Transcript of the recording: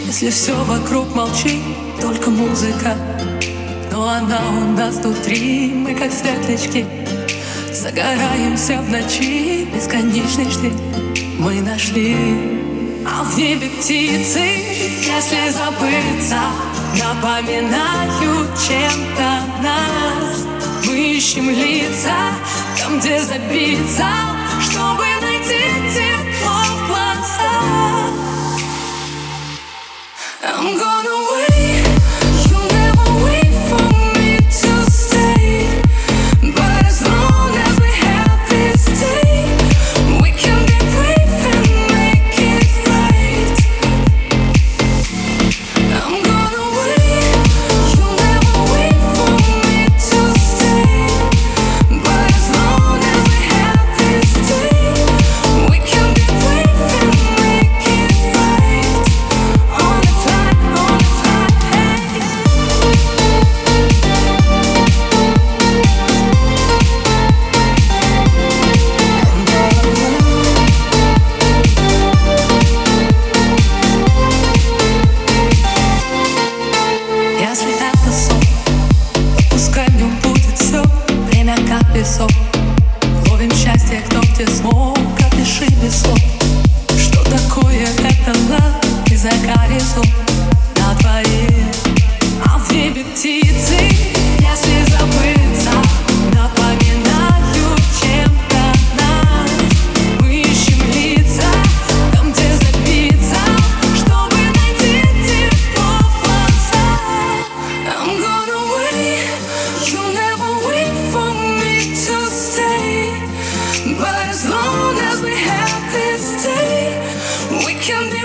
Если все вокруг молчит, только музыка, но она у нас внутри. Мы как светлячки загораемся в ночи бесконечной шли. Мы нашли, а в небе птицы, если забыться, напоминают чем-то нас. Мы ищем лица там, где забиться, чтобы найти тепло в глазах. I'm gonna wait, you'll never wait for me to stay. But as long as we have this day, we can be brave and make it right. I'm gonna wait, you'll never wait for me to stay. But as long as we have this day, we can be brave and make it right. On the fly, hey. Если это сон, то пускай в нем будет все. Время как песок, ловим счастье, кто где смог. Опиши без слов, что такое это love. И за горизонт на дворе, а в небе птицы, если забыться, напоминают чем-то нас. Мы ищем лица там, где забиться, чтобы найти тепло в глазах. I'm gonna wait, you'll never wait for me to stay. But as long as we have this day, we can be